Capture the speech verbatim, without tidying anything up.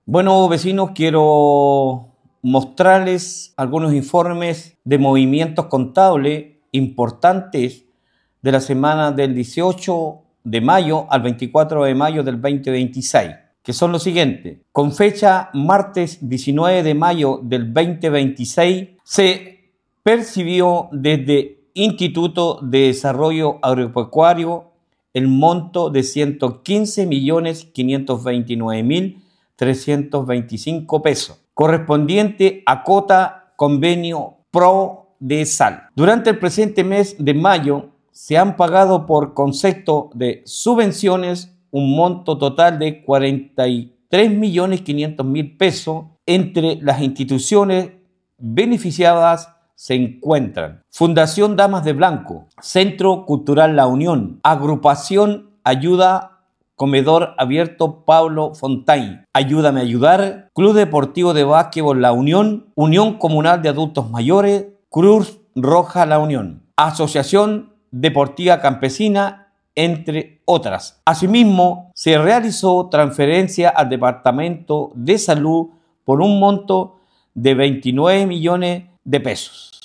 Bueno, vecinos, quiero mostrarles algunos informes de movimientos contables importantes de la semana del dieciocho de mayo al veinticuatro de mayo del veinte veintiséis, que son los siguientes. Con fecha martes diecinueve de mayo del veinte veintiséis, se percibió desde Instituto de Desarrollo Agropecuario el monto de ciento quince millones quinientos veintinueve mil trescientos veinticinco pesos, correspondiente a cota convenio PRODESAL. Durante el presente mes de mayo se han pagado por concepto de subvenciones un monto total de cuarenta y tres millones quinientos mil pesos. Entre las instituciones beneficiadas se encuentran Fundación Damas de Blanco, Centro Cultural La Unión, Agrupación Ayuda Comedor Abierto Pablo Fontaine, Ayúdame a Ayudar, Club Deportivo de Básquetbol La Unión, Unión Comunal de Adultos Mayores, Cruz Roja La Unión, Asociación Deportiva Campesina, entre otras. Asimismo, se realizó transferencia al Departamento de Salud por un monto de veintinueve millones de pesos.